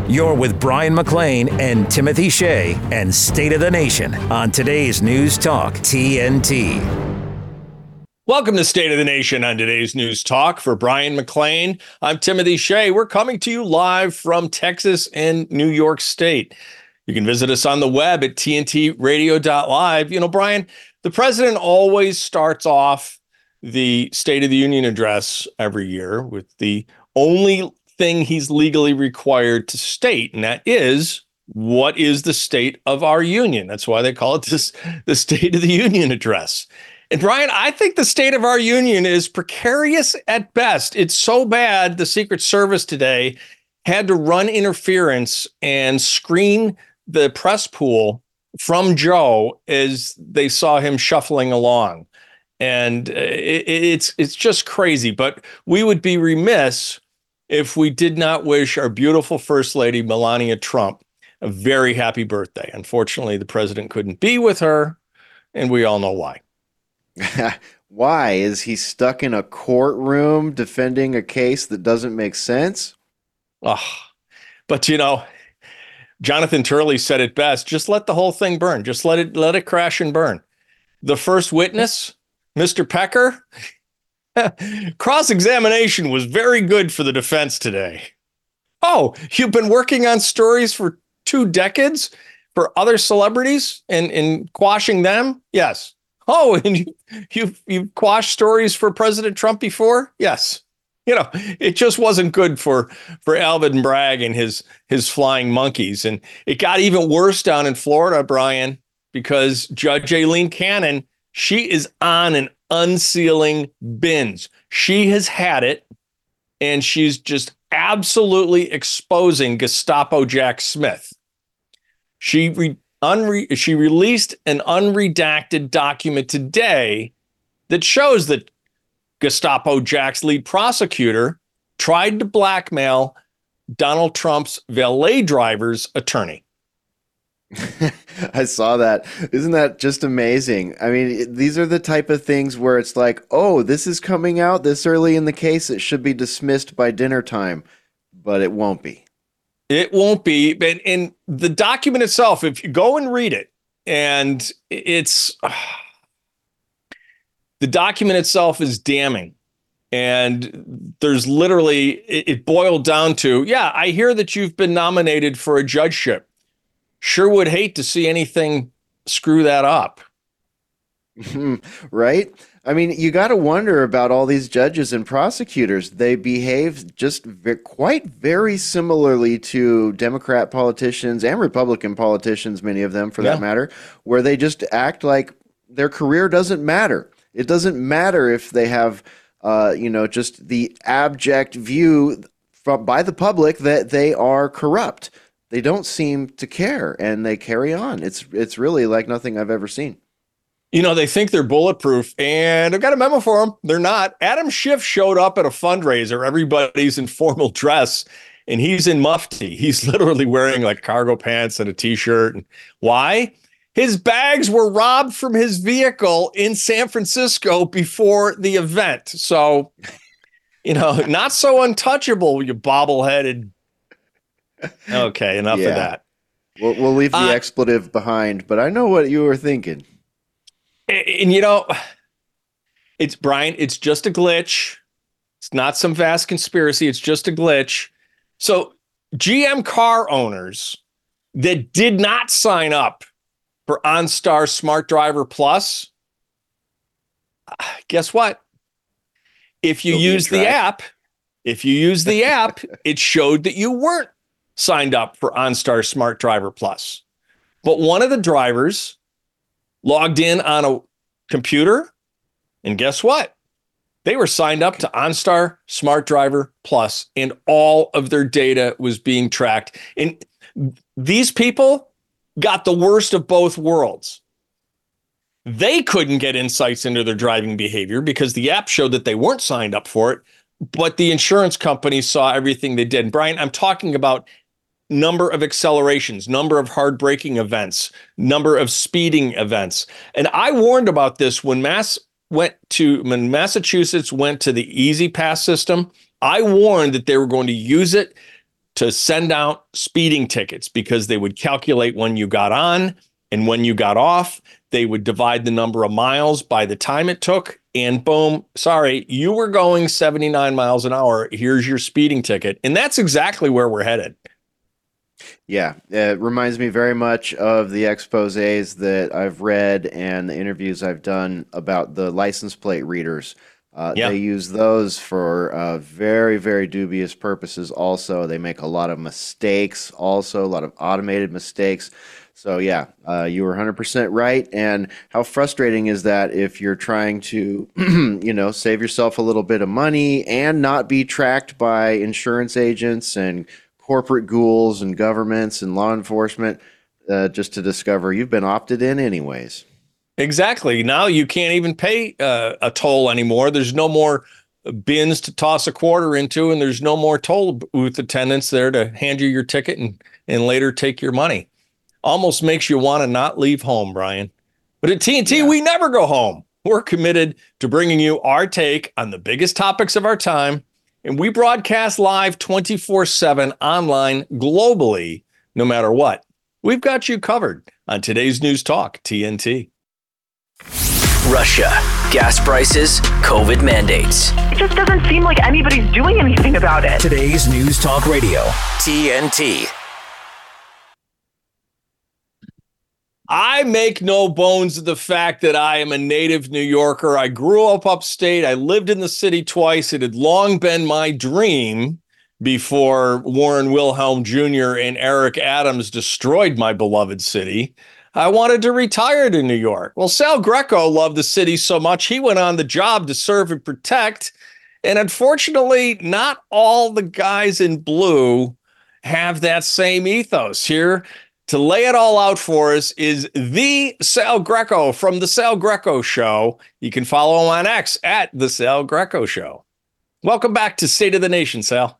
You're with Brian McClain and Timothy Shea and State of the Nation on today's News Talk TNT. Welcome to State of the Nation on today's News Talk. For Brian McClain, I'm Timothy Shea. We're coming to you live from Texas and New York State. You can visit us on the web at tntradio.live. You know, Brian, the president always starts off the State of the Union address every year with the only thing he's legally required to state, and that is, what is the state of our union? That's why they call it the State of the Union address. And Brian, I think the state of our union is precarious at best. It's so bad, the Secret Service today had to run interference and screen the press pool from Joe as they saw him shuffling along. And it's just crazy. But we would be remiss if we did not wish our beautiful First Lady, Melania Trump, a very happy birthday. Unfortunately, the president couldn't be with her, and we all know why. Why? Is he stuck in a courtroom defending a case that doesn't make sense? Oh, but you know, Jonathan Turley said it best. Just let the whole thing burn. Just let it crash and burn. The first witness, Mr. Pecker, cross-examination was very good for the defense today. Oh, you've been working on stories for 2 decades for other celebrities and quashing them? Yes. Oh, and you've quashed stories for President Trump before? Yes. You know, it just wasn't good for Alvin Bragg and his flying monkeys. And it got even worse down in Florida, Brian, because Judge Aileen Cannon, she is on an unsealing binge. She has had it, and she's just absolutely exposing Gestapo Jack Smith. She released an unredacted document today that shows that Gestapo Jack's lead prosecutor tried to blackmail Donald Trump's valet driver's attorney. I saw that. Isn't that just amazing? I mean, these are the type of things where it's like, oh, this is coming out this early in the case. It should be dismissed by dinner time, but it won't be. It won't be. But in the document itself, if you go and read it, and it's the document itself is damning. And there's literally, it boiled down to, yeah, I hear that you've been nominated for a judgeship. Sure would hate to see anything screw that up. Right? I mean, you got to wonder about all these judges and prosecutors. They behave just quite very similarly to Democrat politicians and Republican politicians, many of them for that matter, where they just act like their career doesn't matter. It doesn't matter if they have, just the abject view by the public that they are corrupt. They don't seem to care, and they carry on. It's really like nothing I've ever seen. You know, they think they're bulletproof, and I've got a memo for them. They're not. Adam Schiff showed up at a fundraiser. Everybody's in formal dress, and he's in mufti. He's literally wearing like cargo pants and a T-shirt. And why? His bags were robbed from his vehicle in San Francisco before the event. So, you know, not so untouchable, you bobbleheaded. Okay, enough of that. We'll leave the expletive behind, but I know what you were thinking. And you know, it's Brian, it's just a glitch. It's not some vast conspiracy. It's just a glitch. So GM car owners that did not sign up for OnStar Smart Driver Plus, guess what? If you use the app, it showed that you weren't signed up for OnStar Smart Driver Plus. But one of the drivers logged in on a computer, and guess what? They were signed up to OnStar Smart Driver Plus, and all of their data was being tracked. And these people got the worst of both worlds. They couldn't get insights into their driving behavior because the app showed that they weren't signed up for it, but the insurance companies saw everything they did. And Brian, I'm talking about number of accelerations, number of hard braking events, number of speeding events. And I warned about this when Massachusetts went to the Easy Pass system. I warned that they were going to use it to send out speeding tickets because they would calculate when you got on and when you got off. They would divide the number of miles by the time it took, and boom, sorry, you were going 79 miles an hour. Here's your speeding ticket. And that's exactly where we're headed. Yeah, it reminds me very much of the exposés that I've read and the interviews I've done about the license plate readers. They use those for very, very dubious purposes also. They make a lot of mistakes also, a lot of automated mistakes. So yeah, you were 100% right. And how frustrating is that if you're trying to, save yourself a little bit of money and not be tracked by insurance agents and corporate ghouls and governments and law enforcement, just to discover you've been opted in anyways. Exactly. Now you can't even pay a toll anymore. There's no more bins to toss a quarter into, and there's no more toll booth attendants there to hand you your ticket and later take your money. Almost makes you want to not leave home, Brian. But at TNT, we never go home. We're committed to bringing you our take on the biggest topics of our time. And we broadcast live 24/7 online globally, no matter what. We've got you covered on today's News Talk, TNT. Russia, gas prices, COVID mandates. It just doesn't seem like anybody's doing anything about it. Today's News Talk Radio, TNT. I make no bones of the fact that I am a native New Yorker. I grew up upstate. I lived in the city twice. It had long been my dream before Warren Wilhelm Jr. and Eric Adams destroyed my beloved city. I wanted to retire to New York. Well, Sal Greco loved the city so much, he went on the job to serve and protect. And unfortunately, not all the guys in blue have that same ethos. Here to lay it all out for us is the Sal Greco from The Sal Greco Show. You can follow him on X at The Sal Greco Show. Welcome back to State of the Nation, Sal.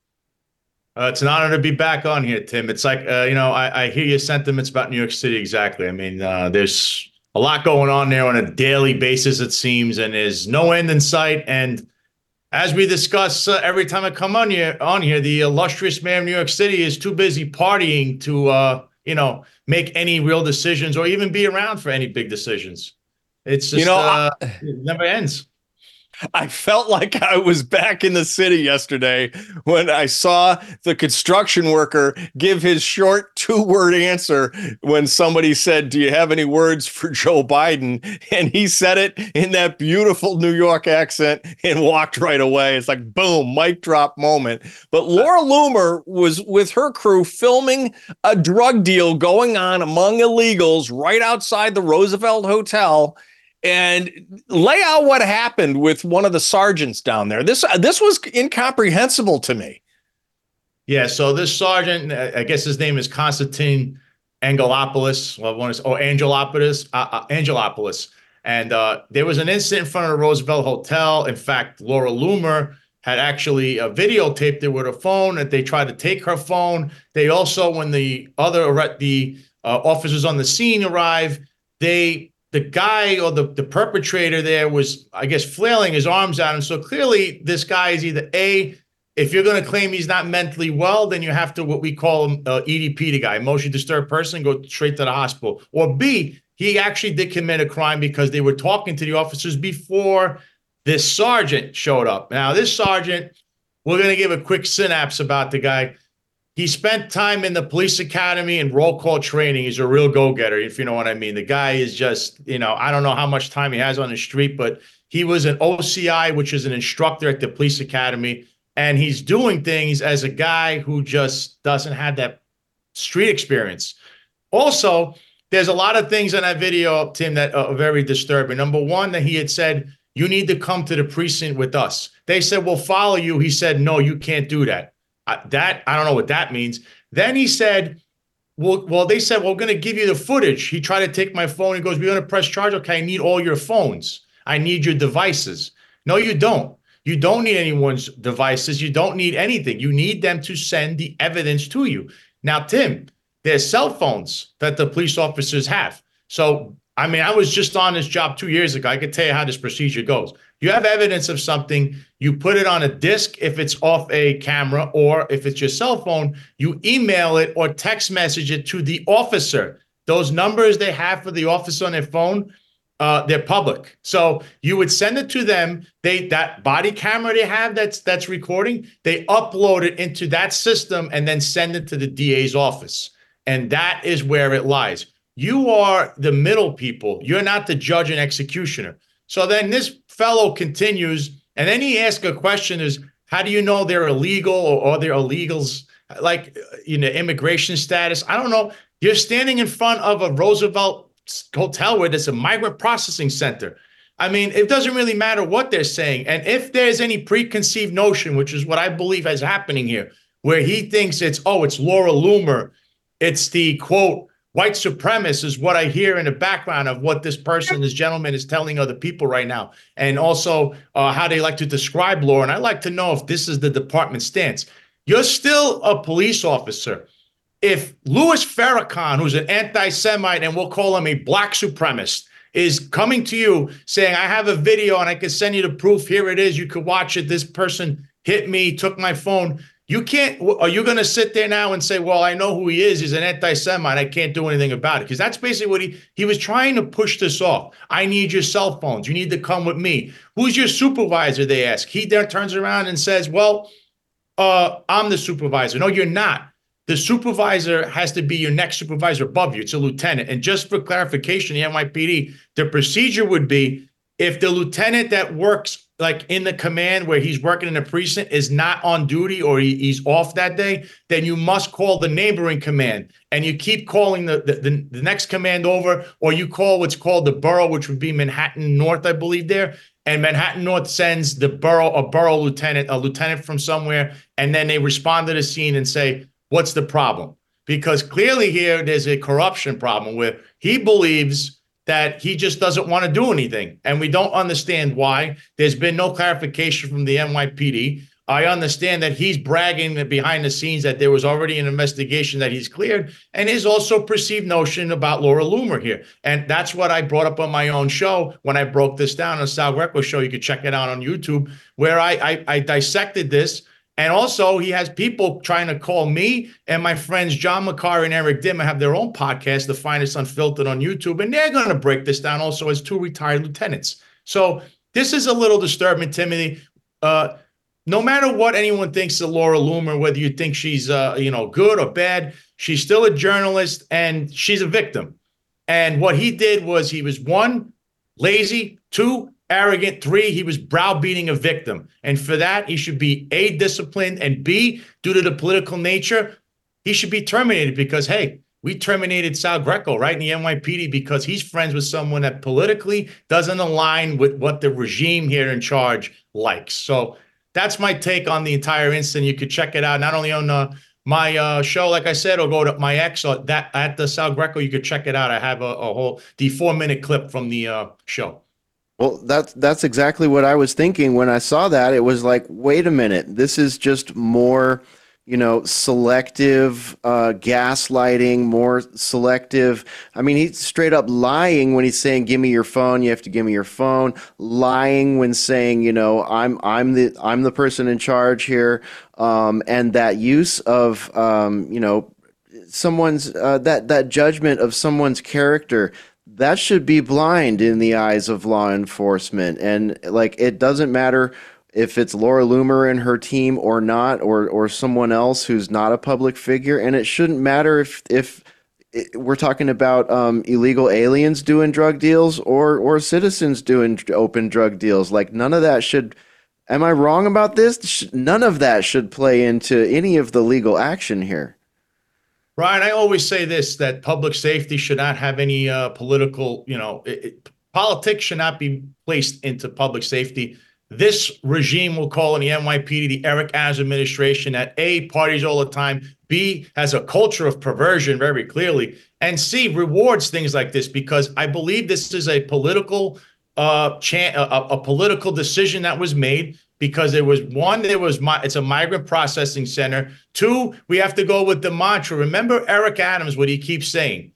It's an honor to be back on here, Tim. It's like, I hear your sentiments about New York City. Exactly. I mean, there's a lot going on there on a daily basis, it seems, and there's no end in sight. And as we discuss every time I come on here, the illustrious mayor of New York City is too busy partying to, make any real decisions or even be around for any big decisions. It's just, it never ends. I felt like I was back in the city yesterday when I saw the construction worker give his short 2-word answer when somebody said, "Do you have any words for Joe Biden?" And he said it in that beautiful New York accent and walked right away. It's like, boom, mic drop moment. But Laura Loomer was with her crew filming a drug deal going on among illegals right outside the Roosevelt Hotel. And lay out what happened with one of the sergeants down there. This was incomprehensible to me. Yeah, so this sergeant, I guess his name is Konstantin Angelopoulos. Angelopoulos. And there was an incident in front of the Roosevelt Hotel. In fact, Laura Loomer had actually videotaped it with her phone, and they tried to take her phone. They also, when the officers on the scene arrived, the guy or the perpetrator there was, I guess, flailing his arms at him. So clearly this guy is either A, if you're going to claim he's not mentally well, then you have to, what we call him, EDP, the guy, emotionally disturbed person, go straight to the hospital. Or B, he actually did commit a crime because they were talking to the officers before this sergeant showed up. Now, this sergeant, we're going to give a quick synapse about the guy. He spent time in the police academy and roll call training. He's a real go-getter, if you know what I mean. The guy is just, I don't know how much time he has on the street, but he was an OCI, which is an instructor at the police academy. And he's doing things as a guy who just doesn't have that street experience. Also, there's a lot of things in that video, Tim, that are very disturbing. Number one, that he had said, "You need to come to the precinct with us." They said, "We'll follow you." He said, "No, you can't do that." I don't know what that means. Then he said, well, they said, "We're going to give you the footage." He tried to take my phone. He goes, "We're going to press charge." "Okay, I need all your phones. I need your devices." "No, you don't. You don't need anyone's devices. You don't need anything. You need them to send the evidence to you." Now, Tim, there's cell phones that the police officers have. So, I mean, I was just on this job 2 years ago. I could tell you how this procedure goes. You have evidence of something, you put it on a disk if it's off a camera, or if it's your cell phone, you email it or text message it to the officer. Those numbers they have for the officer on their phone, they're public. So you would send it to them. That body camera they have that's recording, they upload it into that system and then send it to the DA's office. And that is where it lies. You are the middle people. You're not the judge and executioner. So then this fellow continues, and then he asks a question is, how do you know they're illegal, or are they illegals, like, immigration status? I don't know. You're standing in front of a Roosevelt hotel where there's a migrant processing center. I mean, it doesn't really matter what they're saying. And if there's any preconceived notion, which is what I believe is happening here, where he thinks it's Laura Loomer, it's the, quote, white supremacist, is what I hear in the background of what this gentleman is telling other people right now. And also how they like to describe Laura. And I'd like to know if this is the department's stance. You're still a police officer. If Louis Farrakhan, who's an anti-Semite, and we'll call him a black supremacist, is coming to you saying, I have a video and I can send you the proof, here it is, you could watch it, this person hit me, took my phone. You can't, are you going to sit there now and say, well, I know who he is. He's an anti-Semite. I can't do anything about it. Because that's basically what he was trying to push this off. I need your cell phones. You need to come with me. Who's your supervisor, they ask. He then turns around and says, well, I'm the supervisor. No, you're not. The supervisor has to be your next supervisor above you. It's a lieutenant. And just for clarification, the NYPD, the procedure would be, if the lieutenant that works like in the command where he's working in a precinct is not on duty, or he's off that day, then you must call the neighboring command, and you keep calling the next command over, or you call what's called the borough, which would be Manhattan North, I believe there. And Manhattan North sends a borough lieutenant, a lieutenant from somewhere, and then they respond to the scene and say, what's the problem? Because clearly here there's a corruption problem where he believes that he just doesn't want to do anything. And we don't understand why. There's been no clarification from the NYPD. I understand that he's bragging that behind the scenes that there was already an investigation that he's cleared, and his also perceived notion about Laura Loomer here. And that's what I brought up on my own show when I broke this down on Sal Greco show. You can check it out on YouTube, where I dissected this. And also, he has people trying to call me and my friends John McCarr and Eric Dimmer have their own podcast, The Finest Unfiltered, on YouTube, and they're going to break this down also as two retired lieutenants. So this is a little disturbing, Timothy. No matter what anyone thinks of Laura Loomer, whether you think she's good or bad, she's still a journalist and she's a victim. And what he did was, he was, 1, lazy, 2, arrogant, 3, he was browbeating a victim. And for that, he should be A, disciplined, and B, due to the political nature, he should be terminated, because, hey, we terminated Sal Greco, right, in the NYPD, because he's friends with someone that politically doesn't align with what the regime here in charge likes. So that's my take on the entire incident. You could check it out not only on my show, like I said, or go to my ex, or that at the Sal Greco. You could check it out. I have the 4-minute clip from the show. Well, that's exactly what I was thinking when I saw that. It was like, wait a minute, this is just more, selective gaslighting, more selective. I mean, he's straight up lying when he's saying, "Give me your phone. You have to give me your phone." Lying when saying, I'm the person in charge here, and that use of, someone's that judgment of someone's character. That should be blind in the eyes of law enforcement. And it doesn't matter if it's Laura Loomer and her team or not, or someone else who's not a public figure. And it shouldn't matter if we're talking about illegal aliens doing drug deals or citizens doing open drug deals. None of that should, am I wrong about this? None of that should play into any of the legal action here. Brian, I always say this, that public safety should not have any political, politics should not be placed into public safety. This regime, we'll call in the NYPD, the Eric Adams administration, that A, parties all the time, B, has a culture of perversion very clearly, and C, rewards things like this, because I believe this is a political a political decision that was made, because it's a migrant processing center. 2, we have to go with the mantra. Remember Eric Adams, what he keeps saying,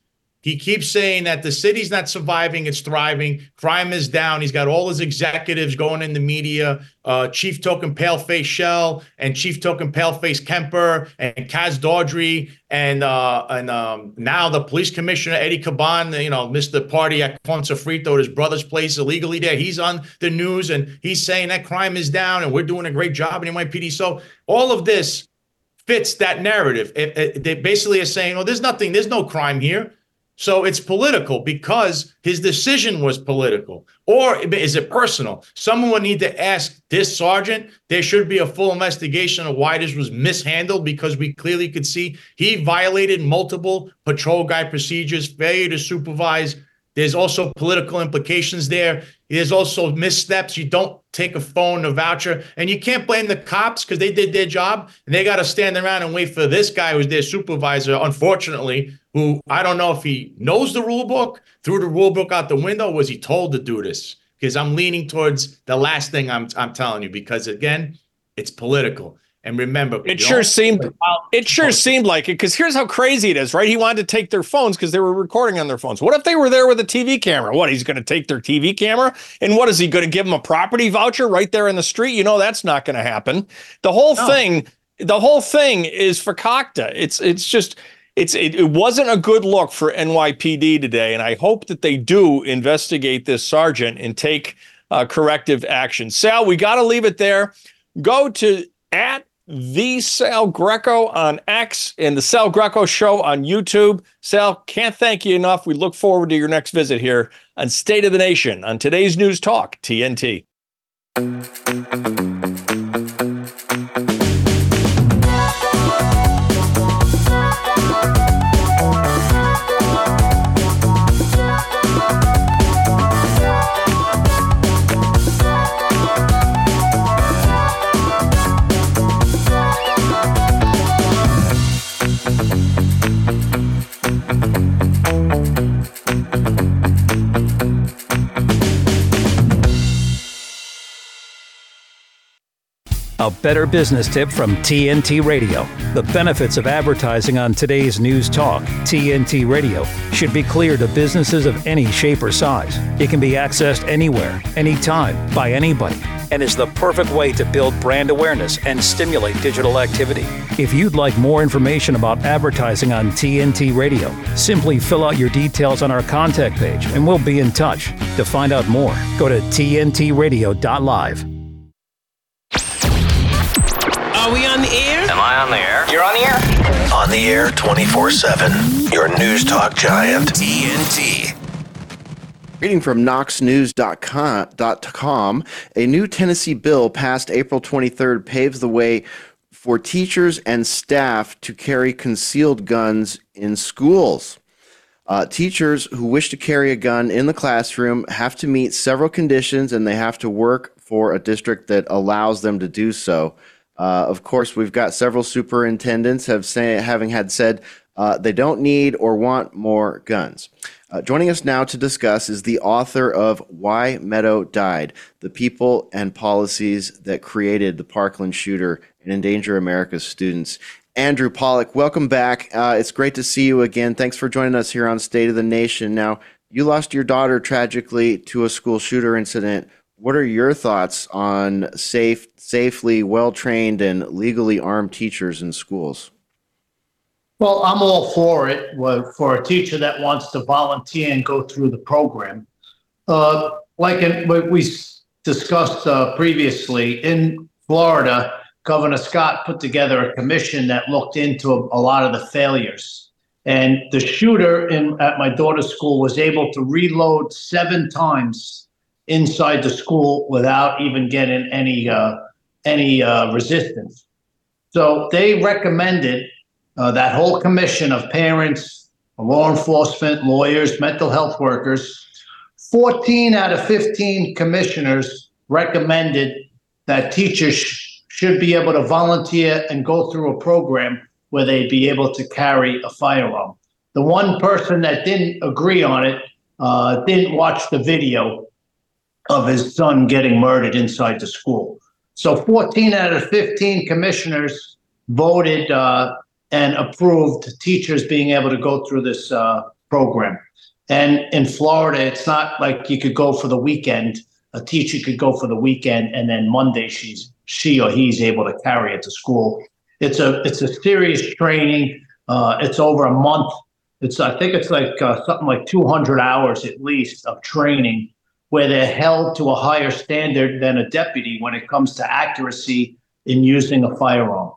He keeps saying that the city's not surviving, it's thriving. Crime is down. He's got all his executives going in the media, Chief Token Paleface Shell and Chief Token Paleface Kemper and Kaz Dodry and now the police commissioner, Eddie Caban, missed the party at Ponce Frito at his brother's place illegally there. He's on the news and he's saying that crime is down and we're doing a great job in NYPD. So all of this fits that narrative. They basically are saying, oh, there's no crime here. So it's political because his decision was political. Or is it personal? Someone would need to ask this sergeant. There should be a full investigation of why this was mishandled, because we clearly could see he violated multiple patrol guide procedures, failure to supervise. There's also political implications there. There's also missteps. You don't take a phone, a voucher, and you can't blame the cops because they did their job and they got to stand around and wait for this guy who's their supervisor, unfortunately, who I don't know if he knows the rule book, threw the rule book out the window, was he told to do this? Because I'm leaning towards the last thing I'm telling you, because again, it's political. And remember, it sure seemed like it, because here's how crazy it is, right? He wanted to take their phones because they were recording on their phones. What if they were there with a TV camera? What, he's going to take their TV camera? And what, is he going to give them a property voucher right there in the street? You know, that's not going to happen. The whole thing is fakakta. It wasn't a good look for NYPD today. And I hope that they do investigate this sergeant and take corrective action. Sal, we got to leave it there. Go to the Sal Greco on X and the Sal Greco Show on YouTube. Sal, can't thank you enough. We look forward to your next visit here on State of the Nation on today's News Talk, TNT. A better business tip from TNT Radio. The benefits of advertising on today's News Talk, TNT Radio, should be clear to businesses of any shape or size. It can be accessed anywhere, anytime, by anybody, and is the perfect way to build brand awareness and stimulate digital activity. If you'd like more information about advertising on TNT Radio, simply fill out your details on our contact page and we'll be in touch. To find out more, go to tntradio.live. Are we on the air? Am I on the air? You're on the air? On the air 24/7. Your News Talk giant. TNT. Reading from knoxnews.com, a new Tennessee bill passed April 23rd paves the way for teachers and staff to carry concealed guns in schools. Teachers who wish to carry a gun in the classroom have to meet several conditions, and they have to work for a district that allows them to do so. Of course, we've got several superintendents having had said they don't need or want more guns. Joining us now to discuss is the author of Why Meadow Died, the people and policies that created the Parkland shooter and endanger America's students. Andrew Pollack, welcome back. It's great to see you again. Thanks for joining us here on State of the Nation. Now, you lost your daughter tragically to a school shooter incident. What are your thoughts on safely, well-trained, and legally armed teachers in schools? Well, I'm all for it, for a teacher that wants to volunteer and go through the program. Like we discussed previously, in Florida, Governor Scott put together a commission that looked into a lot of the failures. And the shooter at my daughter's school was able to reload 7 times inside the school without even getting any resistance. So they recommended that whole commission of parents, law enforcement, lawyers, mental health workers, 14 out of 15 commissioners recommended that teachers should be able to volunteer and go through a program where they'd be able to carry a firearm. The one person that didn't agree on it didn't watch the video of his son getting murdered inside the school. So 14 out of 15 commissioners voted and approved teachers being able to go through this program. And in Florida, it's not like you could go for the weekend. A teacher could go for the weekend, and then Monday she or he's able to carry it to school. It's a serious training. It's over a month. I think it's like something like 200 hours at least of training, where they're held to a higher standard than a deputy when it comes to accuracy in using a firearm.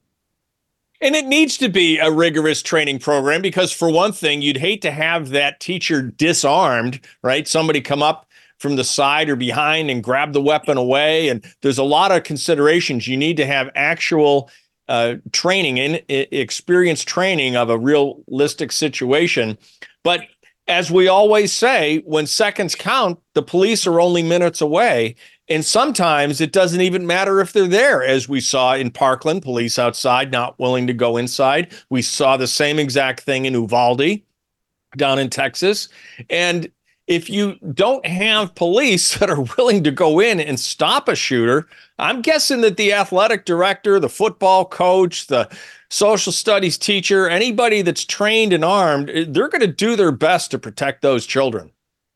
And it needs to be a rigorous training program because, for one thing, you'd hate to have that teacher disarmed, right? Somebody come up from the side or behind and grab the weapon away. And there's a lot of considerations. You need to have actual training and experienced training of a realistic situation. But as we always say, when seconds count, the police are only minutes away. And sometimes it doesn't even matter if they're there, as we saw in Parkland, police outside not willing to go inside. We saw the same exact thing in Uvalde down in Texas. And if you don't have police that are willing to go in and stop a shooter, I'm guessing that the athletic director, the football coach, the social studies teacher, anybody that's trained and armed, they're going to do their best to protect those children.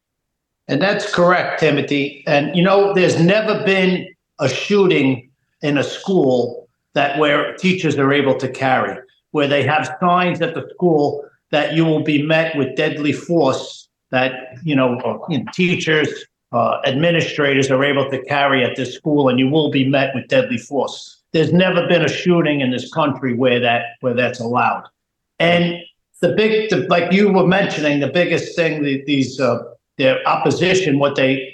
And that's correct, Timothy. And, there's never been a shooting in a school where teachers are able to carry, where they have signs at the school that you will be met with deadly force, that, teachers, administrators are able to carry at this school, and you will be met with deadly force. There's never been a shooting in this country where that's allowed. And like you were mentioning, the biggest thing, their opposition, what they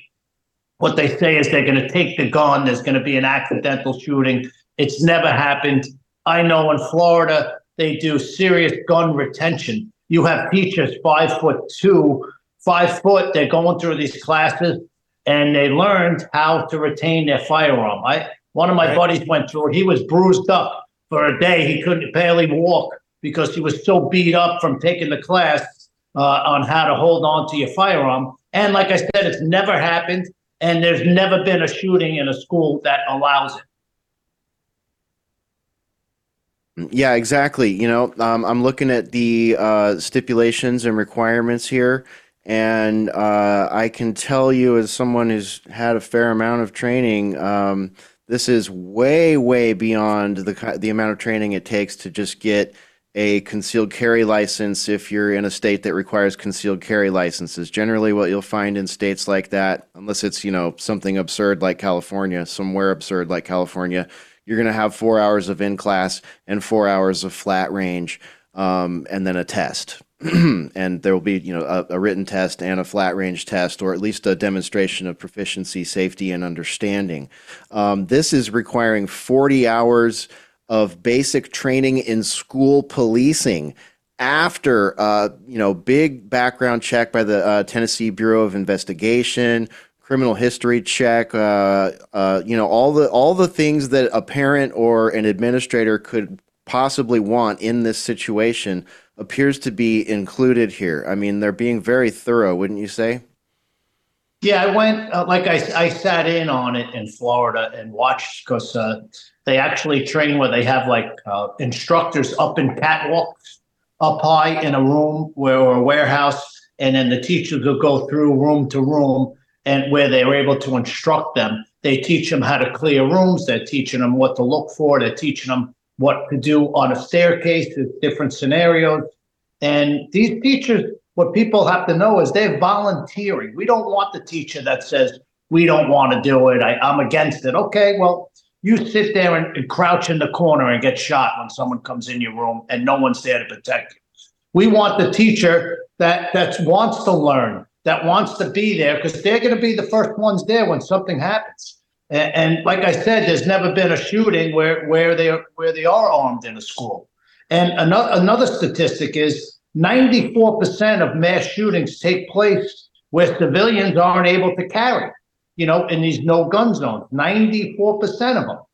say is they're going to take the gun. There's going to be an accidental shooting. It's never happened. I know in Florida, they do serious gun retention. You have teachers 5'2", 5 foot. They're going through these classes, and they learned how to retain their firearm. One of my buddies went through it. He was bruised up for a day. He couldn't barely walk because he was so beat up from taking the class on how to hold on to your firearm. And like I said, it's never happened, and there's never been a shooting in a school that allows it. Yeah, exactly. I'm looking at the stipulations and requirements here, and I can tell you, as someone who's had a fair amount of training, this is way, way beyond the amount of training it takes to just get a concealed carry license if you're in a state that requires concealed carry licenses. Generally, what you'll find in states like that, unless it's, something absurd like California, somewhere absurd like California, you're going to have 4 hours of in-class and 4 hours of flat range, and then a test. And there will be, a written test and a flat range test, or at least a demonstration of proficiency, safety, and understanding. This is requiring 40 hours of basic training in school policing after, big background check by the Tennessee Bureau of Investigation, criminal history check, all the things that a parent or an administrator could possibly want in this situation appears to be included here. I mean, they're being very thorough, wouldn't you say? Yeah, I went, I sat in on it in Florida and watched, because they actually train where they have instructors up in catwalks up high in a room or a warehouse, and then the teachers will go through room to room, and where they're able to instruct them. They teach them how to clear rooms. They're teaching them what to look for. They're teaching them what to do on a staircase, different scenarios. And these teachers, what people have to know is they're volunteering. We don't want the teacher that says, we don't want to do it, I'm against it. Okay, well, you sit there and crouch in the corner and get shot when someone comes in your room and no one's there to protect you. We want the teacher that wants to learn, that wants to be there, because they're going to be the first ones there when something happens. And like I said, there's never been a shooting where they are armed in a school. And another statistic is 94% of mass shootings take place where civilians aren't able to carry, in these no-gun zones. 94% of them.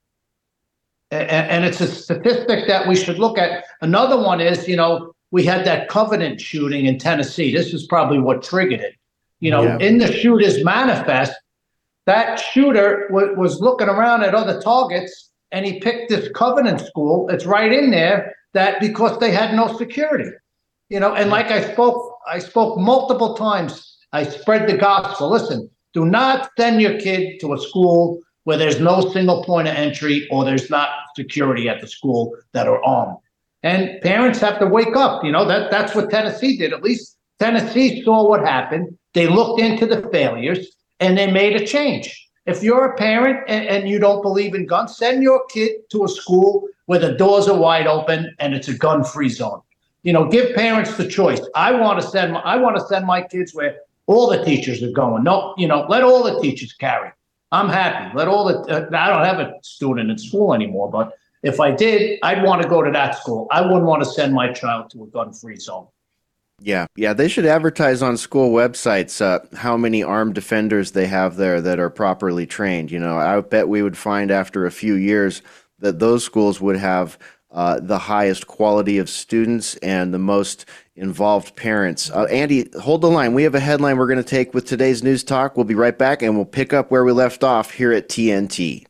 And it's a statistic that we should look at. Another one is, we had that Covenant shooting in Tennessee. This is probably what triggered it. In the shooter's manifest, that shooter was looking around at other targets, and he picked this Covenant school. It's right in there, that because they had no security. And like I spoke multiple times. I spread the gospel. Listen, do not send your kid to a school where there's no single point of entry or there's not security at the school that are armed. And parents have to wake up. That's what Tennessee did. At least Tennessee saw what happened. They looked into the failures and they made a change. If you're a parent and you don't believe in guns, send your kid to a school where the doors are wide open and it's a gun-free zone. Give parents the choice. I want to send my kids where all the teachers are going. No, let all the teachers carry. I'm happy. Let all the. I don't have a student in school anymore, but if I did, I'd want to go to that school. I wouldn't want to send my child to a gun-free zone. Yeah. They should advertise on school websites how many armed defenders they have there that are properly trained. I bet we would find after a few years that those schools would have the highest quality of students and the most involved parents. Andy, hold the line. We have a headline we're going to take with today's News Talk. We'll be right back, and we'll pick up where we left off here at TNT.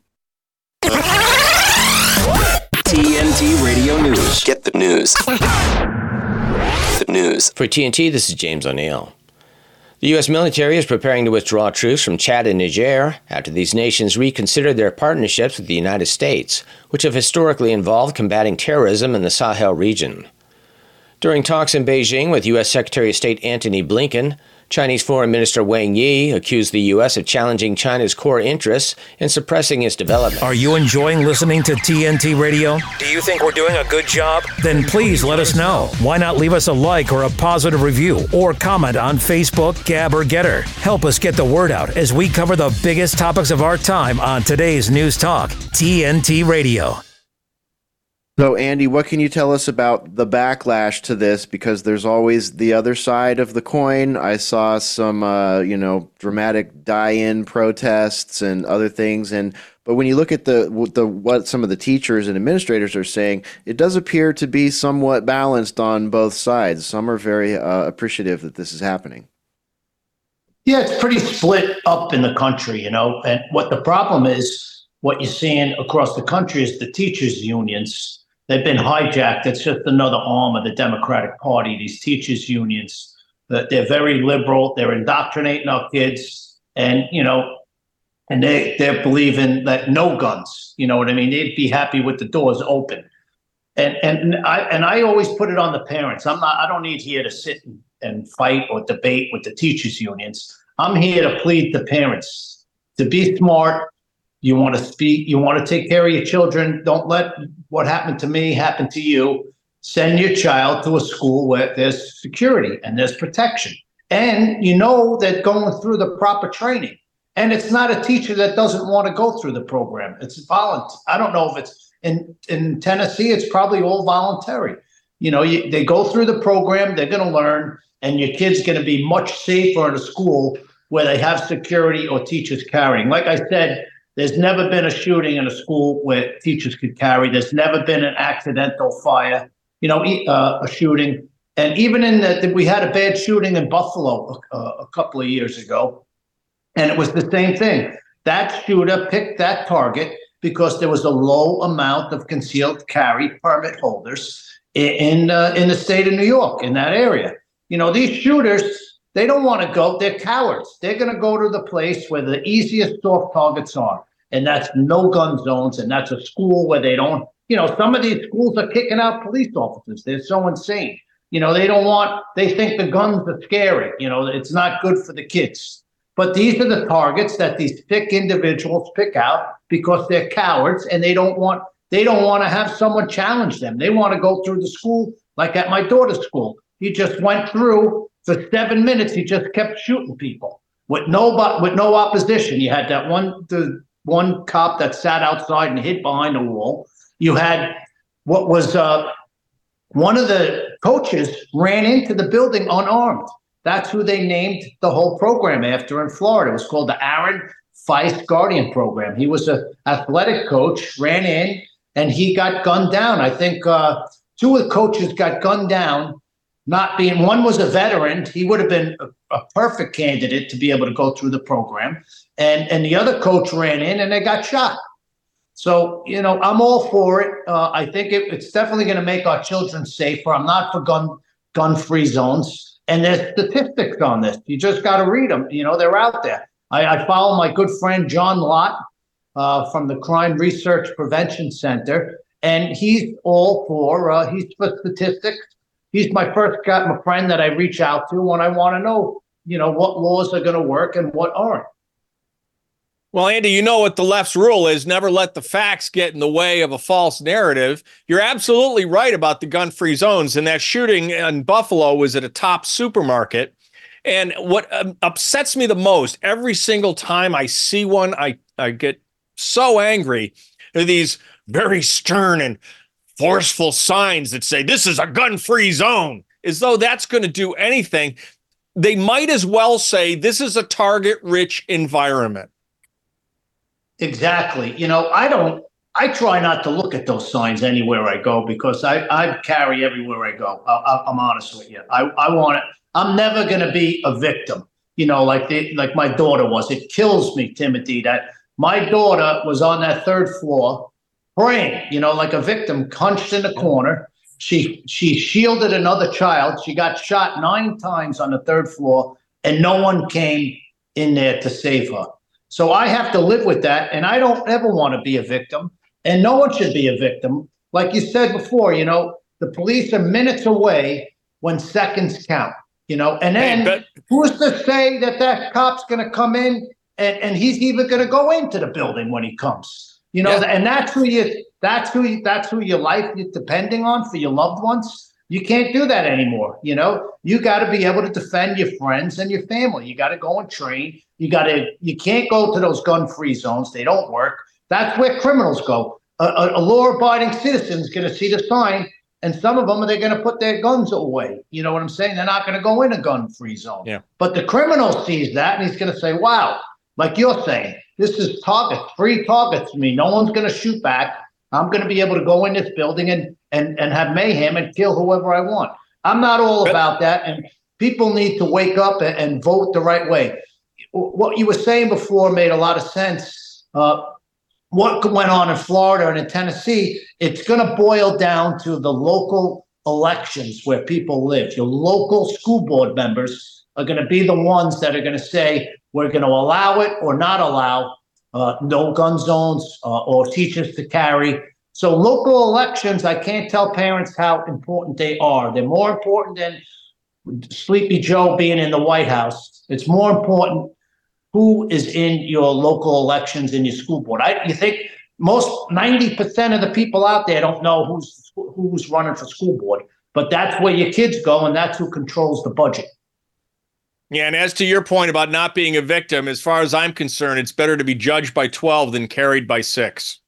TNT Radio News. Get the news. The news. For TNT, this is James O'Neill. The U.S. military is preparing to withdraw troops from Chad and Niger after these nations reconsider their partnerships with the United States, which have historically involved combating terrorism in the Sahel region. During talks in Beijing with U.S. Secretary of State Antony Blinken, Chinese Foreign Minister Wang Yi accused the U.S. of challenging China's core interests and suppressing its development. Are you enjoying listening to TNT Radio? Do you think we're doing a good job? Then please let us know. Why not leave us a like or a positive review or comment on Facebook, Gab, or Getter? Help us get the word out as we cover the biggest topics of our time on today's News Talk, TNT Radio. So, Andy, what can you tell us about the backlash to this? Because there's always the other side of the coin. I saw some, dramatic die-in protests and other things. But when you look at what some of the teachers and administrators are saying, it does appear to be somewhat balanced on both sides. Some are very appreciative that this is happening. Yeah, it's pretty split up in the country, And what the problem is, what you're seeing across the country is the teachers' unions. They've been hijacked. It's just another arm of the Democratic Party, these teachers' unions. They're very liberal. They're indoctrinating our kids. And they're believing that no guns, you know what I mean? They'd be happy with the doors open. And I always put it on the parents. I don't need here to sit and fight or debate with the teachers' unions. I'm here to plead the parents to be smart. You want to speak, you want to take care of your children. Don't let what happened to me happen to you. Send your child to a school where there's security and there's protection. And they're going through the proper training. And it's not a teacher that doesn't want to go through the program. It's voluntary. I don't know if it's in Tennessee, it's probably all voluntary. They go through the program, they're going to learn, and your kid's going to be much safer in a school where they have security or teachers carrying. Like I said, there's never been a shooting in a school where teachers could carry. There's never been an accidental fire, a shooting. And even we had a bad shooting in Buffalo a couple of years ago, and it was the same thing. That shooter picked that target because there was a low amount of concealed carry permit holders in the state of New York, in that area. These shooters, they don't want to go. They're cowards. They're going to go to the place where the easiest soft targets are. And that's no gun zones. And that's a school where they don't, some of these schools are kicking out police officers. They're so insane. They think the guns are scary. It's not good for the kids. But these are the targets that these thick individuals pick out because they're cowards and they don't want to have someone challenge them. They want to go through the school, like at my daughter's school. He just went through for 7 minutes. He just kept shooting people with no opposition. You had that one cop that sat outside and hid behind a wall. You had what was one of the coaches ran into the building unarmed. That's who they named the whole program after in Florida. It was called the Aaron Feist Guardian Program. He was an athletic coach, ran in, and he got gunned down. I think two of the coaches got gunned down. One was a veteran. He would have been a perfect candidate to be able to go through the program. And the other coach ran in and they got shot. So, I'm all for it. I think it's definitely going to make our children safer. I'm not for gun gun-free zones, and there's statistics on this. You just got to read them. They're out there. I follow my good friend John Lott from the Crime Research Prevention Center, and he's all for he's for statistics. He's my friend that I reach out to when I want to know, what laws are going to work and what aren't. Well, Andy, you know what the left's rule is: never let the facts get in the way of a false narrative. You're absolutely right about the gun-free zones, and that shooting in Buffalo was at a top supermarket. And what upsets me the most, every single time I see one, I get so angry. There are these very stern and forceful signs that say, this is a gun-free zone, as though that's going to do anything. They might as well say, this is a target-rich environment. Exactly. I try not to look at those signs anywhere I go because I carry everywhere I go. I'm honest with you. I want it. I'm never going to be a victim, like my daughter was. It kills me, Timothy, that my daughter was on that third floor praying, like a victim, hunched in the corner. She shielded another child. She got shot 9 times on the third floor, and no one came in there to save her. So I have to live with that, and I don't ever want to be a victim, and no one should be a victim. Like you said before, the police are minutes away when seconds count, and then who's to say that cop's going to come in and he's even going to go into the building when he comes, and that's who your life is depending on for your loved ones. You can't do that anymore. You got to be able to defend your friends and your family. You got to go and train. You can't go to those gun-free zones. They don't work. That's where criminals go. A law-abiding citizen is going to see the sign, and some of them, they're going to put their guns away. You know what I'm saying? They're not going to go in a gun-free zone. Yeah. But the criminal sees that, and he's going to say, wow, like you're saying, this is free targets to me. No one's going to shoot back. I'm going to be able to go in this building and have mayhem and kill whoever I want. I'm not all about that, and people need to wake up and vote the right way. What you were saying before made a lot of sense. What went on in Florida and in Tennessee, it's going to boil down to the local elections where people live. Your local school board members are going to be the ones that are going to say, we're going to allow it or not allow no gun zones or teachers to carry. So local elections, I can't tell parents how important they are. They're more important than Sleepy Joe being in the White House. It's more important who is in your local elections in your school board. You think 90% of the people out there don't know who's running for school board, but that's where your kids go, and that's who controls the budget. Yeah, and as to your point about not being a victim, as far as I'm concerned, it's better to be judged by 12 than carried by 6.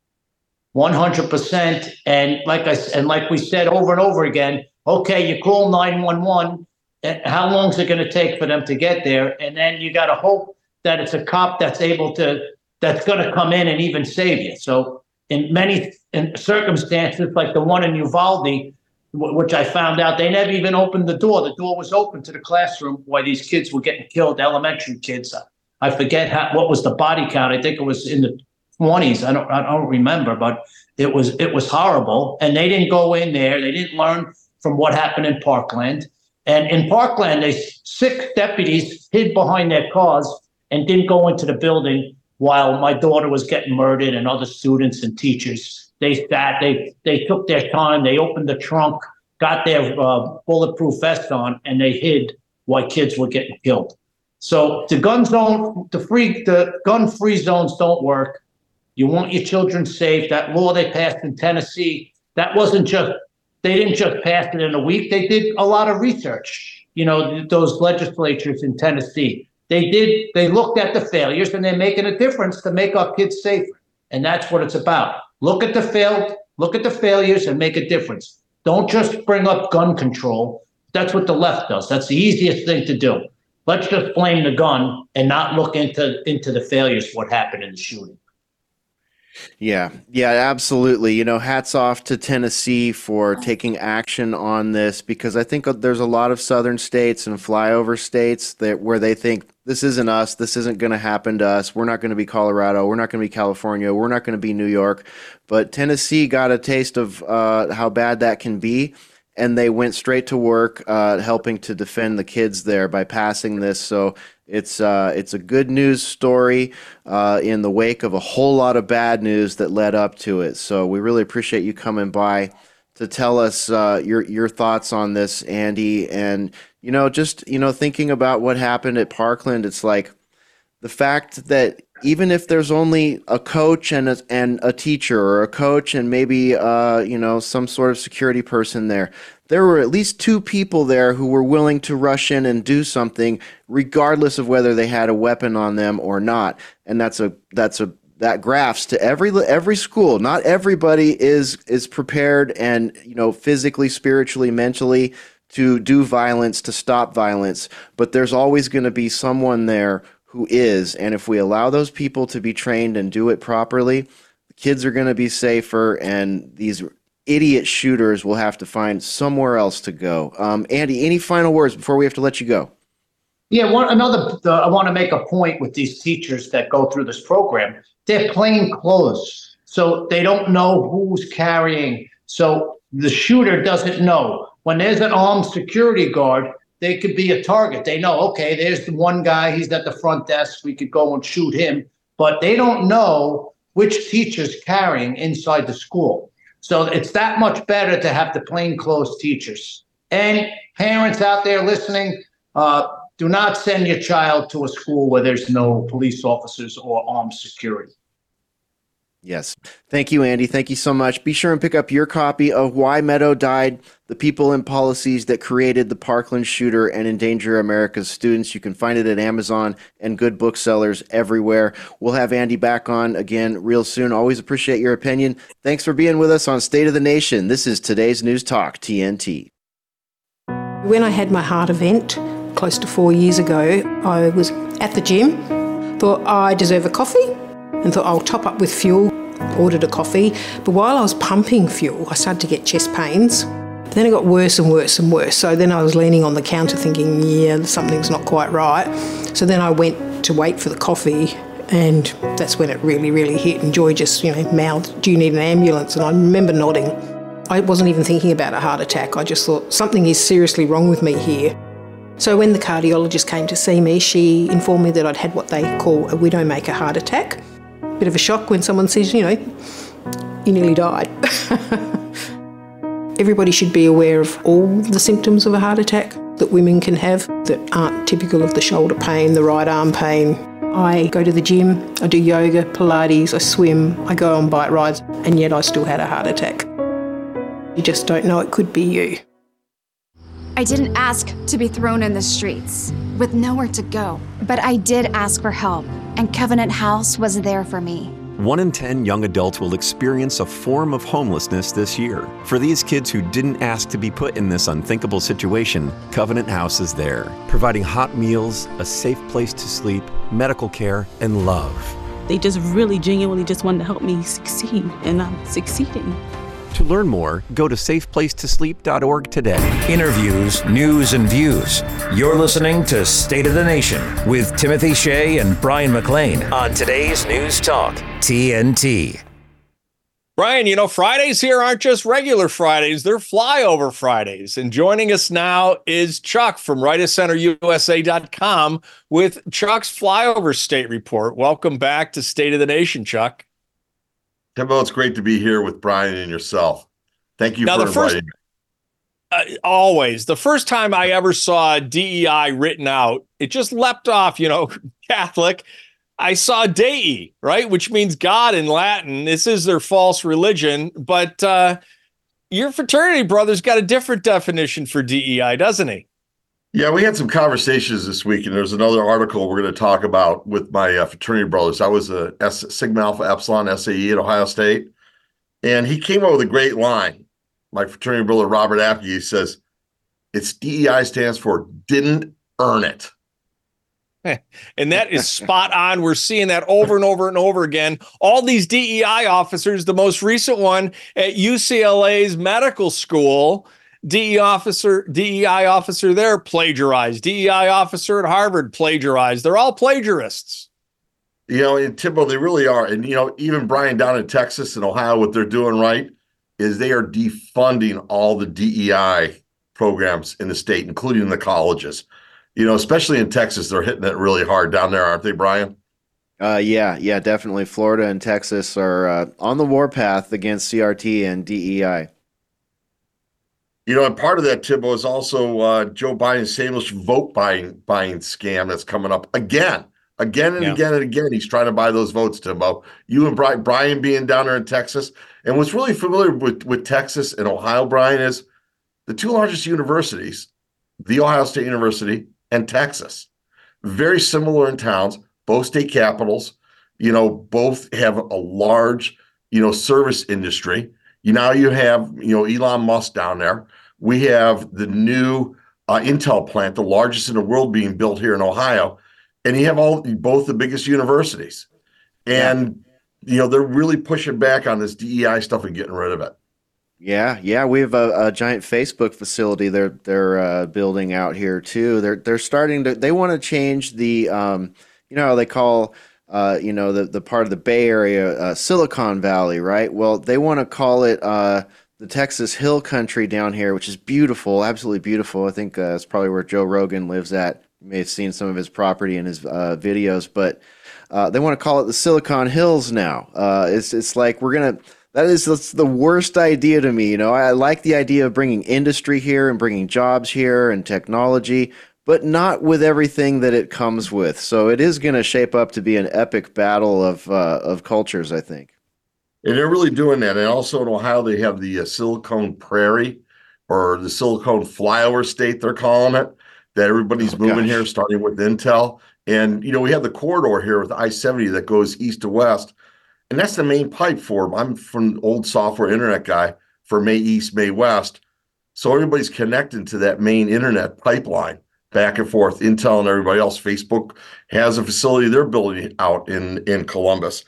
100%. And like we said over and over again, okay, you call 911. How long is it going to take for them to get there? And then you got to hope that it's a cop that's going to come in and even save you. So in many circumstances, like the one in Uvalde, which I found out, they never even opened the door. The door was open to the classroom while these kids were getting killed, elementary kids. I forget what was the body count. I think it was in the 20s. I don't remember, but it was horrible. And they didn't go in there. They didn't learn from what happened in Parkland. And in Parkland, 6 deputies hid behind their cars and didn't go into the building while my daughter was getting murdered and other students and teachers. They took their time. They opened the trunk, got their bulletproof vest on, and they hid while kids were getting killed. So the gun-free zones don't work. You want your children safe. That law they passed in Tennessee, they didn't just pass it in a week. They did a lot of research. Those legislatures in Tennessee, they looked at the failures, and they're making a difference to make our kids safer. And that's what it's about. Look at the failures and make a difference. Don't just bring up gun control. That's what the left does. That's the easiest thing to do. Let's just blame the gun and not look into the failures, what happened in the shooting. Yeah, absolutely. Hats off to Tennessee for taking action on this, because I think there's a lot of southern states and flyover states where they think this isn't us, this isn't going to happen to us, we're not going to be Colorado, we're not going to be California, we're not going to be New York. But Tennessee got a taste of how bad that can be, and they went straight to work helping to defend the kids there by passing this. So it's a good news story in the wake of a whole lot of bad news that led up to it. So we really appreciate you coming by to tell us your thoughts on this, Andy. And just thinking about what happened at Parkland, it's like the fact that even if there's only a coach and a teacher, or a coach and maybe some sort of security person there were at least two people there who were willing to rush in and do something, regardless of whether they had a weapon on them or not. And that graphs to every school. Not everybody is prepared and physically, spiritually, mentally to do violence, to stop violence, but there's always going to be someone there who is. And if we allow those people to be trained and do it properly, the kids are going to be safer, and these idiot shooters will have to find somewhere else to go. Andy, any final words before we have to let you go? Yeah, I want to make a point with these teachers that go through this program. They're plain clothes, so they don't know who's carrying. So the shooter doesn't know. When there's an armed security guard, they could be a target. They know, okay, there's the one guy, he's at the front desk, we could go and shoot him. But they don't know which teacher's carrying inside the school. So it's that much better to have the plainclothes teachers. And parents out there listening, do not send your child to a school where there's no police officers or armed security. Yes. Thank you, Andy. Thank you so much. Be sure and pick up your copy of Why Meadow Died, The People and Policies That Created the Parkland Shooter and Endanger America's Students. You can find it at Amazon and good booksellers everywhere. We'll have Andy back on again real soon. Always appreciate your opinion. Thanks for being with us on State of the Nation. This is Today's News Talk, TNT. When I had my heart event close to 4 years ago, I was at the gym, thought I deserve a coffee, and thought I'll top up with fuel, ordered a coffee. But while I was pumping fuel, I started to get chest pains. Then it got worse and worse and worse. So then I was leaning on the counter thinking, yeah, something's not quite right. So then I went to wait for the coffee, and that's when it really, really hit. And Joy just, mouthed, do you need an ambulance? And I remember nodding. I wasn't even thinking about a heart attack. I just thought something is seriously wrong with me here. So when the cardiologist came to see me, she informed me that I'd had what they call a widowmaker heart attack. Bit of a shock when someone says, you nearly died. Everybody should be aware of all the symptoms of a heart attack that women can have that aren't typical of the shoulder pain, the right arm pain. I go to the gym, I do yoga, Pilates, I swim, I go on bike rides, and yet I still had a heart attack. You just don't know it could be you. I didn't ask to be thrown in the streets with nowhere to go, but I did ask for help, and Covenant House was there for me. 1 in 10 young adults will experience a form of homelessness this year. For these kids who didn't ask to be put in this unthinkable situation, Covenant House is there, providing hot meals, a safe place to sleep, medical care, and love. They just really genuinely just wanted to help me succeed, and I'm succeeding. To learn more, go to safeplacetosleep.org today. Interviews, news, and views. You're listening to State of the Nation with Timothy Shea and Brian McLean on today's News Talk, TNT. Brian, Fridays here aren't just regular Fridays, they're flyover Fridays. And joining us now is Chuck from RightOfCenterUSA.com with Chuck's Flyover State Report. Welcome back to State of the Nation, Chuck. Timbo, it's great to be here with Brian and yourself. Thank you for inviting me. Always. The first time I ever saw DEI written out, it just leapt off, Catholic. I saw Dei, right, which means God in Latin. This is their false religion. But your fraternity brother's got a different definition for DEI, doesn't he? Yeah, we had some conversations this week, and there's another article we're going to talk about with my fraternity brothers. I was a Sigma Alpha Epsilon SAE at Ohio State, and he came up with a great line. My fraternity brother, Robert Apke, he says, it's DEI stands for didn't earn it. And that is spot on. We're seeing that over and over and over again. All these DEI officers, the most recent one at UCLA's medical school, DEI officer there plagiarized. DEI officer at Harvard plagiarized. They're all plagiarists. And Timbo, they really are. And, even Brian down in Texas and Ohio, what they're doing right is they are defunding all the DEI programs in the state, including the colleges. Especially in Texas, they're hitting it really hard down there, aren't they, Brian? Yeah, definitely. Florida and Texas are on the warpath against CRT and DEI. And part of that, Tibbo, is also Joe Biden's famous vote buying scam that's coming up again and again. He's trying to buy those votes, Tibbo. You and Brian being down there in Texas. And what's really familiar with Texas and Ohio, Brian, is the two largest universities, The Ohio State University and Texas. Very similar in towns, both state capitals, both have a large, service industry. Now you have, Elon Musk down there. We have the new Intel plant, the largest in the world, being built here in Ohio. And you have both the biggest universities. And, they're really pushing back on this DEI stuff and getting rid of it. Yeah. We have a giant Facebook facility they're building out here too. They're starting to. They want to change the how they call the part of the Bay Area Silicon Valley, right? Well, they want to call it the Texas Hill Country down here, which is beautiful, absolutely beautiful. I think it's probably where Joe Rogan lives at. You may have seen some of his property in his videos, but they want to call it the Silicon Hills now. It's like that's the worst idea to me. I like the idea of bringing industry here and bringing jobs here and technology, but not with everything that it comes with. So it is going to shape up to be an epic battle of cultures, I think. And they're really doing that. And also in Ohio, they have the Silicon Prairie, or the Silicon Flyover State, they're calling it, that everybody's moving here, starting with Intel. And, we have the corridor here with I-70 that goes east to west. And that's the main pipe for them. I'm from old software internet guy for May East, May West. So everybody's connected to that main internet pipeline back and forth. Intel and everybody else. Facebook has a facility they're building out in Columbus.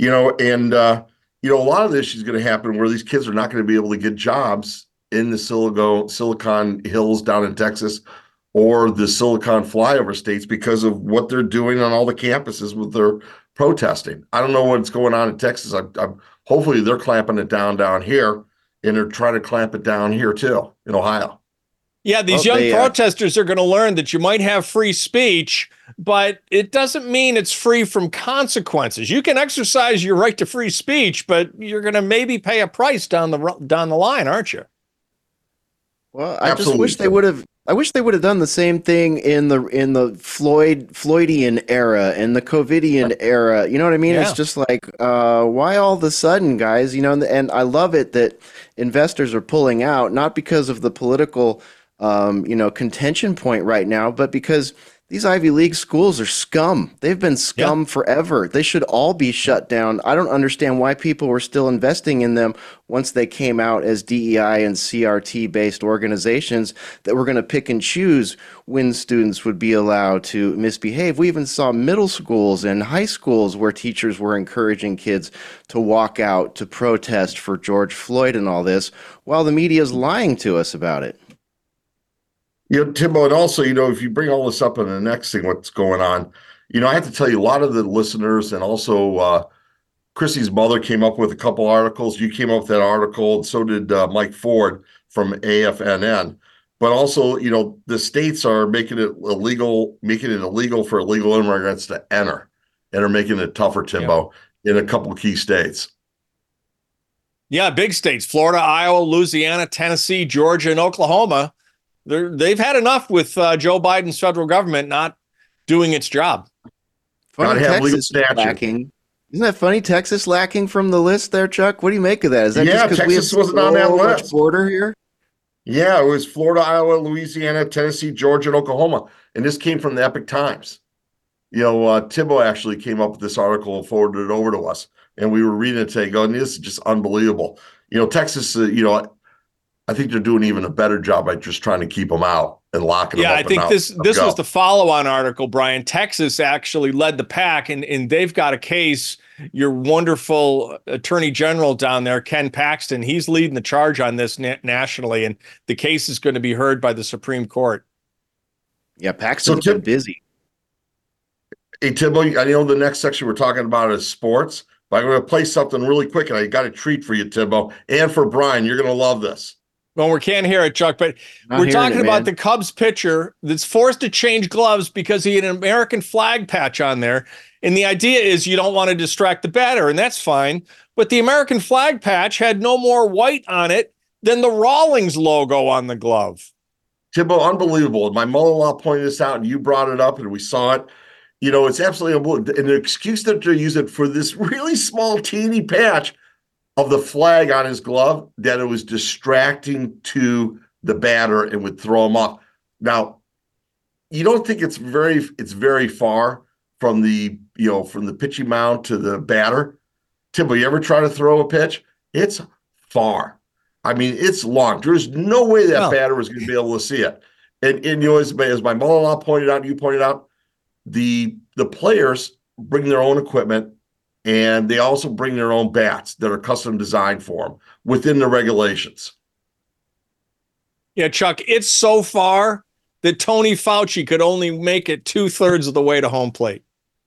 A lot of this is going to happen where these kids are not going to be able to get jobs in the Silicon Hills down in Texas or the Silicon Flyover states because of what they're doing on all the campuses with their protesting. I don't know what's going on in Texas. Hopefully they're clamping it down here, and they're trying to clamp it down here too in Ohio. Yeah, these young protesters are going to learn that you might have free speech, but it doesn't mean it's free from consequences. You can exercise your right to free speech, but you're going to maybe pay a price down the line, aren't you? Well, I just wish they would have. I wish they would have done the same thing in the Floydian era and the COVIDian era. You know what I mean? Yeah. It's just like, why all of a sudden, guys? And I love it that investors are pulling out, not because of the political, contention point right now, but because these Ivy League schools are scum. They've been scum forever. They should all be shut down. I don't understand why people were still investing in them once they came out as DEI and CRT-based organizations that were going to pick and choose when students would be allowed to misbehave. We even saw middle schools and high schools where teachers were encouraging kids to walk out to protest for George Floyd and all this, while the media is lying to us about it. Timbo, and also, if you bring all this up in the next thing, what's going on, I have to tell you, a lot of the listeners, and also Chrissy's mother came up with a couple articles. You came up with that article, and so did Mike Ford from AFNN. But also, the states are making it illegal for illegal immigrants to enter, and are making it tougher, Timbo, in a couple key states. Yeah, big states: Florida, Iowa, Louisiana, Tennessee, Georgia, and Oklahoma. They've had enough with Joe Biden's federal government not doing its job. Funny, Texas lacking. Isn't that funny? Texas lacking from the list there, Chuck? What do you make of that? Is that just because we have wasn't on that list? Much border here? Yeah, it was Florida, Iowa, Louisiana, Tennessee, Georgia, and Oklahoma. And this came from the Epic Times. Tibbo actually came up with this article and forwarded it over to us. And we were reading it today going, this is just unbelievable. Texas, I think they're doing even a better job by just trying to keep them out and locking them up. Yeah, I think this was the follow-on article, Brian. Texas actually led the pack, and they've got a case. Your wonderful attorney general down there, Ken Paxton, he's leading the charge on this nationally, and the case is going to be heard by the Supreme Court. Yeah, Paxton's been busy. Hey, Tibbo, I know the next section we're talking about is sports, But I'm going to play something really quick, and I got a treat for you, Timbo, and for Brian. You're going to love this. Well, we can't hear it, Chuck, but we're talking about the Cubs pitcher that's forced to change gloves because he had an American flag patch on there. And the idea is you don't want to distract the batter, and that's fine. But the American flag patch had no more white on it than the Rawlings logo on the glove. Timbo, unbelievable. My mother-in-law pointed this out, and you brought it up, and we saw it. You know, it's absolutely unbelievable. And the excuse that they're using for this really small, teeny patch of the flag on his glove, that it was distracting to the batter and would throw him off. Now, you don't think it's very far from the pitching mound to the batter? Timbo, you ever try to throw a pitch? It's far. I mean, it's long. There's no way that batter was going to be able to see it. And you know, as my mother-in-law pointed out, you pointed out, the players bring their own equipment, and they also bring their own bats that are custom designed for them within the regulations. Yeah, Chuck, it's so far that Tony Fauci could only make it 2/3 of the way to home plate.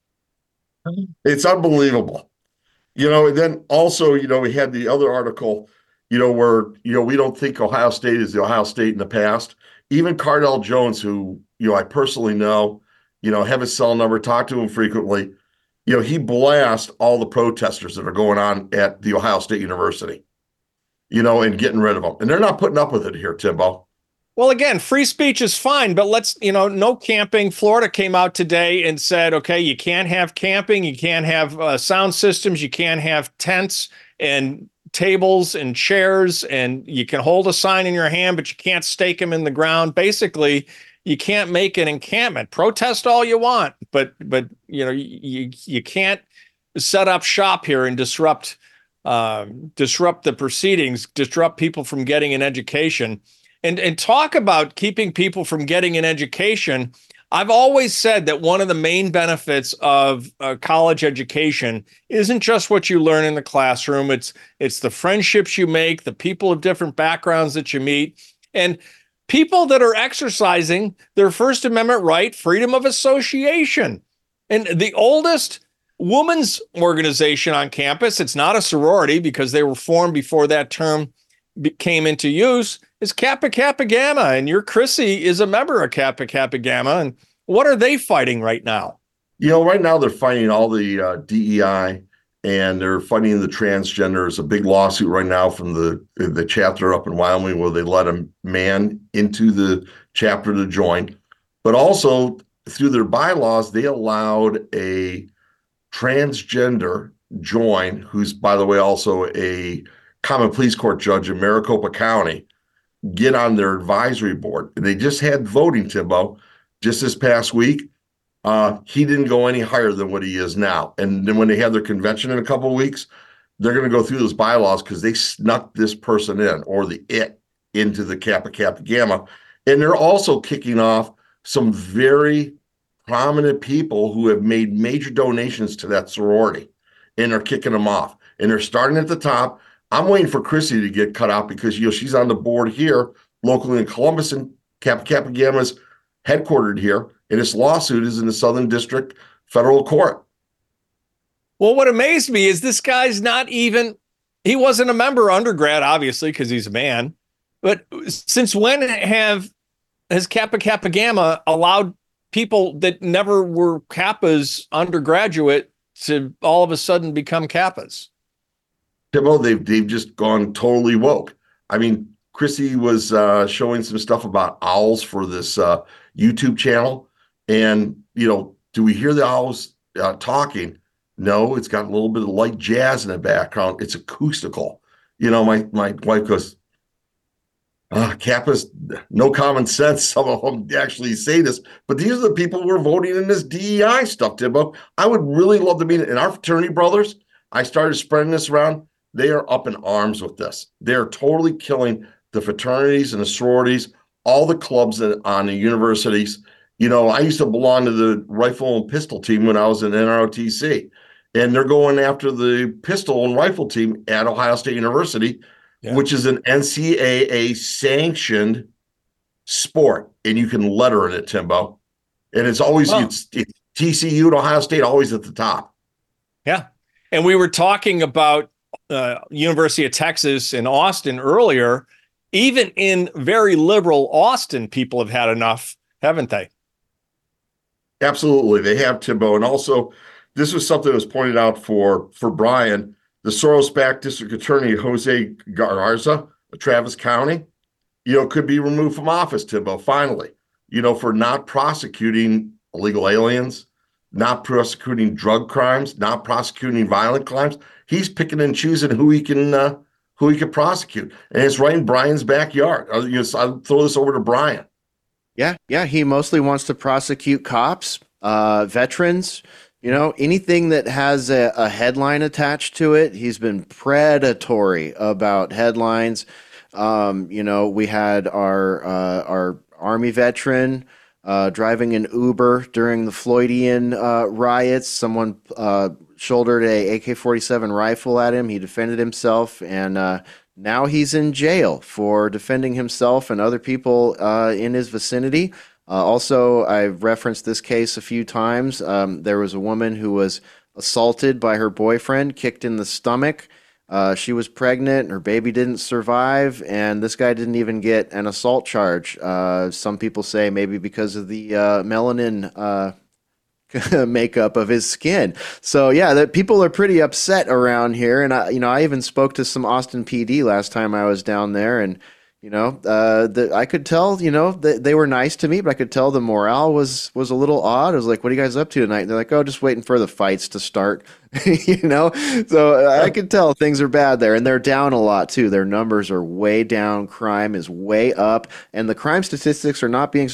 It's unbelievable. You know, and then also, you know, we had the other article, you know, where, you know, we don't think Ohio State is the Ohio State in the past. Even Cardell Jones, who, you know, I personally know, you know, have his cell number, talk to him frequently. You know, he blasts all the protesters that are going on at the Ohio State University, you know, and getting rid of them. And they're not putting up with it here, Timbo. Well, again, free speech is fine, but let's, you know, no camping. Florida came out today and said, okay, you can't have camping, you can't have sound systems, you can't have tents and tables and chairs, and you can hold a sign in your hand, but you can't stake them in the ground. Basically, you can't make an encampment. Protest all you want, but you know, you can't set up shop here and disrupt the proceedings, disrupt people from getting an education. And talk about keeping people from getting an education. I've always said that one of the main benefits of college education isn't just what you learn in the classroom. It's the friendships you make, the people of different backgrounds that you meet, and people that are exercising their First Amendment right, freedom of association. And the oldest women's organization on campus, it's not a sorority because they were formed before that term came into use, is Kappa Kappa Gamma, and your Chrissy is a member of Kappa Kappa Gamma. And what are they fighting right now? You know, right now they're fighting all the DEI, and they're fighting the transgenders. A big lawsuit right now from the chapter up in Wyoming where they let a man into the chapter to join. But also through their bylaws, they allowed a transgender join, who's, by the way, also a common pleas court judge in Maricopa County, get on their advisory board. And they just had voting, Timbo, just this past week. He didn't go any higher than what he is now. And then when they have their convention in a couple of weeks, they're going to go through those bylaws because they snuck this person in, or into the Kappa Kappa Gamma. And they're also kicking off some very prominent people who have made major donations to that sorority, and they're kicking them off. And they're starting at the top. I'm waiting for Chrissy to get cut out because, you know, she's on the board here locally in Columbus, and Kappa Kappa Gamma is headquartered here, and this lawsuit is in the Southern District Federal Court. Well, what amazed me is this guy's he wasn't a member undergrad, obviously, because he's a man. But since when has Kappa Kappa Gamma allowed people that never were Kappas undergraduate to all of a sudden become Kappas? Timbo, they've just gone totally woke. I mean, Chrissy was showing some stuff about owls for this YouTube channel. And, you know, do we hear the owls talking? No, it's got a little bit of light jazz in the background. It's acoustical. You know, my wife goes, Kappa's no common sense. Some of them actually say this, but these are the people who are voting in this DEI stuff, Timbo. I would really love to meet it. And our fraternity brothers, I started spreading this around. They are up in arms with this. They're totally killing the fraternities and the sororities, all the clubs on the universities. You know, I used to belong to the rifle and pistol team when I was in NROTC, and they're going after the pistol and rifle team at Ohio State University, which is an NCAA sanctioned sport, and you can letter in it, Timbo. And it's always it's TCU and Ohio State always at the top. Yeah. And we were talking about University of Texas in Austin earlier. Even in very liberal Austin, people have had enough, haven't they? Absolutely, they have, Timbo. And also, this was something that was pointed out for Brian. The Soros-backed District Attorney Jose Garza of Travis County, could be removed from office, Timbo, finally, for not prosecuting illegal aliens, not prosecuting drug crimes, not prosecuting violent crimes. He's picking and choosing who he can prosecute. And it's right in Brian's backyard. I'll throw this over to Brian. Yeah. He mostly wants to prosecute cops, veterans, anything that has a headline attached to it. He's been predatory about headlines. We had our Army veteran driving an Uber during the Floydian riots. Someone shouldered a AK-47 rifle at him. He defended himself, and now he's in jail for defending himself and other people in his vicinity. Also, I've referenced this case a few times. There was a woman who was assaulted by her boyfriend, kicked in the stomach. She was pregnant, her baby didn't survive, and this guy didn't even get an assault charge. Some people say maybe because of the melanin makeup of his skin. So yeah, people are pretty upset around here. And I even spoke to some Austin PD last time I was down there, and I could tell, they were nice to me, but I could tell the morale was a little odd. I was like, what are you guys up to tonight? And they're like, oh, just waiting for the fights to start, So I could tell things are bad there, and they're down a lot too. Their numbers are way down. Crime is way up, and the crime statistics are not being,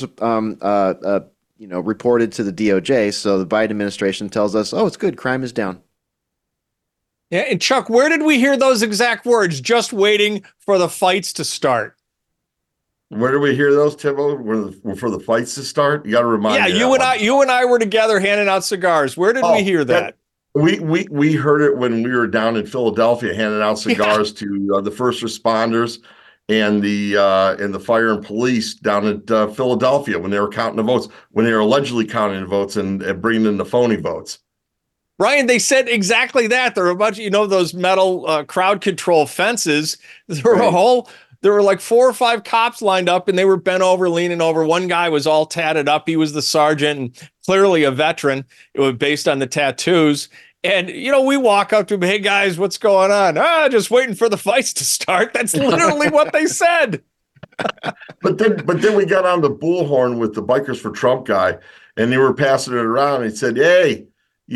reported to the DOJ. So the Biden administration tells us, oh, it's good. Crime is down. Yeah. And Chuck, where did we hear those exact words? Just waiting for the fights to start. Where do we hear those, Timbo? For the fights to start? You got to remind me. Yeah, you and I were together handing out cigars. Where did we hear that? We heard it when we were down in Philadelphia handing out cigars to the first responders and the fire and police down at Philadelphia when they were counting the votes, when they were allegedly counting the votes and bringing in the phony votes. Brian, they said exactly that. There were a bunch of, those metal crowd control fences. There were like 4 or 5 cops lined up, and they were bent over, leaning over. One guy was all tatted up. He was the sergeant and clearly a veteran. It was based on the tattoos. And, we walk up to him, hey, guys, what's going on? Just waiting for the fights to start. That's literally what they said. But then we got on the bullhorn with the Bikers for Trump guy, and they were passing it around. And he said, hey,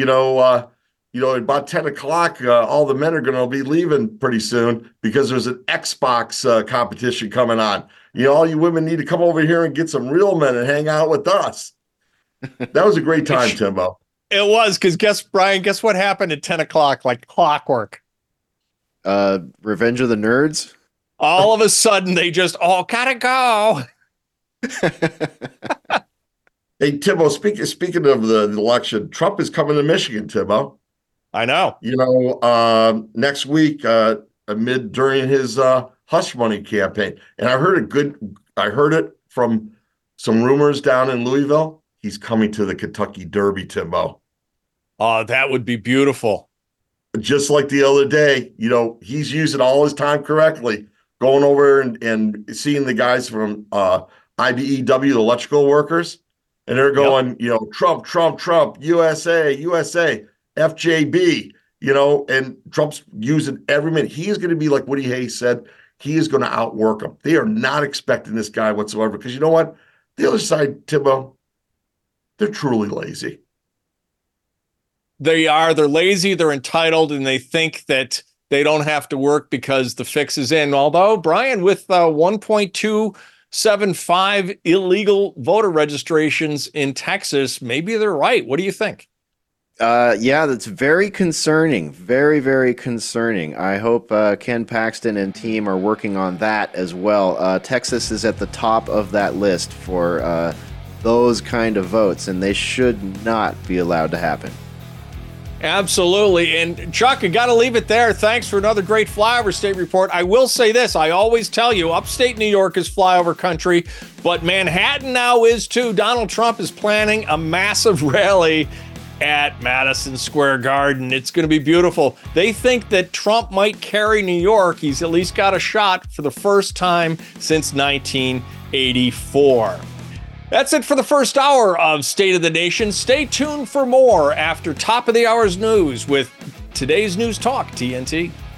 about 10 o'clock, all the men are going to be leaving pretty soon because there's an Xbox competition coming on. All you women need to come over here and get some real men and hang out with us. That was a great time, Timbo. It was, because guess what happened at 10 o'clock, like clockwork? Revenge of the Nerds? All of a sudden, they just all gotta go. Hey, Timbo, speaking of the election, Trump is coming to Michigan, Timbo. I know. Next week, during his hush money campaign, and I heard it from some rumors down in Louisville. He's coming to the Kentucky Derby, Timbo. Oh, that would be beautiful. Just like the other day, he's using all his time correctly, going over and seeing the guys from IBEW, the electrical workers, and they're going, Trump, Trump, Trump, USA, USA, FJB, and Trump's using every minute. He is going to be like Woody Hayes said. He is going to outwork them. They are not expecting this guy whatsoever, because you know what? The other side, Timbo, they're truly lazy. They are. They're lazy. They're entitled, and they think that they don't have to work because the fix is in. Although, Brian, with 1.275 illegal voter registrations in Texas, maybe they're right. What do you think? Yeah, that's very concerning. Very, very concerning. I hope Ken Paxton and team are working on that as well. Texas is at the top of that list for those kind of votes, and they should not be allowed to happen. Absolutely. And Chuck, I got to leave it there. Thanks for another great flyover state report. I will say this. I always tell you, upstate New York is flyover country, but Manhattan now is too. Donald Trump is planning a massive rally at Madison Square Garden. It's going to be beautiful. They think that Trump might carry New York. He's at least got a shot for the first time since 1984. That's it for the first hour of State of the Nation. Stay tuned for more after top of the hour's news with today's News Talk, TNT.